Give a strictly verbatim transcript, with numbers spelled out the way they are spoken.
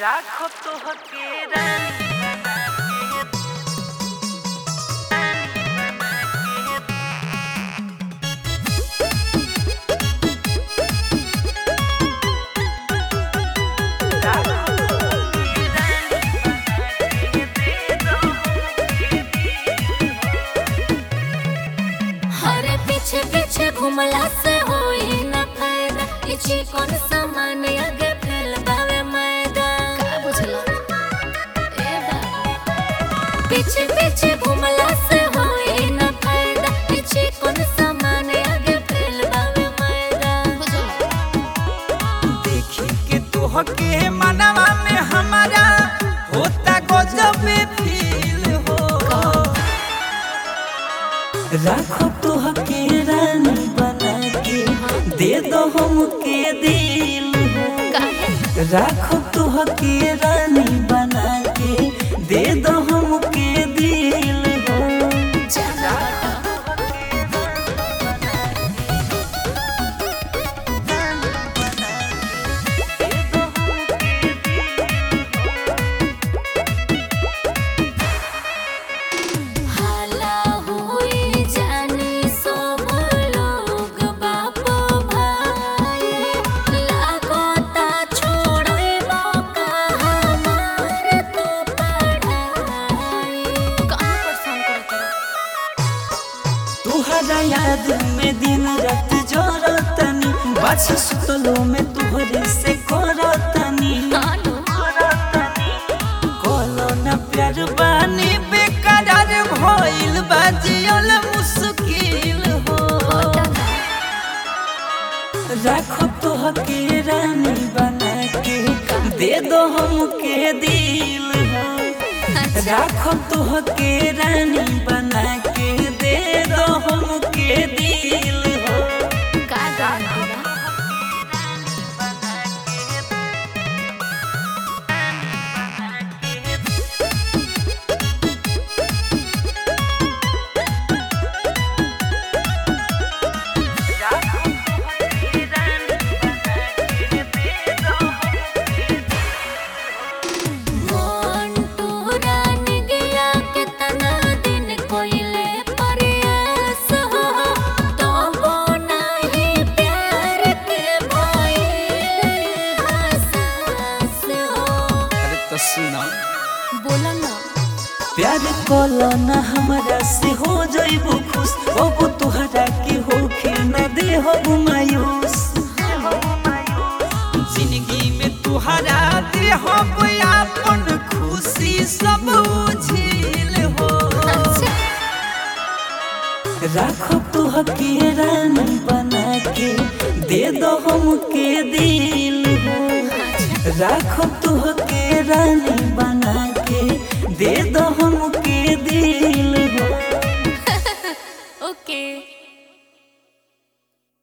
राखो तो हके रानी बना के हरे पीछे पीछे घुमला से होई न फायदा इची कौन सामान आगे फैल बावे मैदा का बुझला ए बा पीछे पीछे घुमला से होई न फायदा इची कौन सामान आगे फैल बावे मैदा बुझला देखी के तू हके मनवा में हमारा होता गजब फील हो राखो तो हके रानी बना के दे दो हमके दिल हो राखो तो हके रानी बना के दे दो हमके दिल हो हाला हुई जानी सब लोग बापो भाई लागोता छोड़े मौका हमार तो पढ़ाई कहाँ परेशान करता तुहरा याद में दिन रात जोरतनी बाछी सुतलो में तुहरे से करतनी नानू कोलो न प्यार बानी बेकरार भइल बाजियल मुश्किल हो राखो तो हके रानी बना के दे दो हमके दिल हो राखो तो हके रानी बना के दे दो हमके दिल हो का गाना मन टूरा निगया के तना दिन कोइले प्रयास हो तो वो नहीं प्यार के भइल हसास हो अरे तो सुना बोला ना प्यार कोलो ना हमरा से हो जाइबो खुश अब तुहरा के होखे न दे हो मायूस जिंदगी में तुहरा दे हो अपन खुशी सब झील हो राखो तो हके रानी बना के दे दो हमके दिल हो राखो तो हके रानी बना के दे दो हमके दिल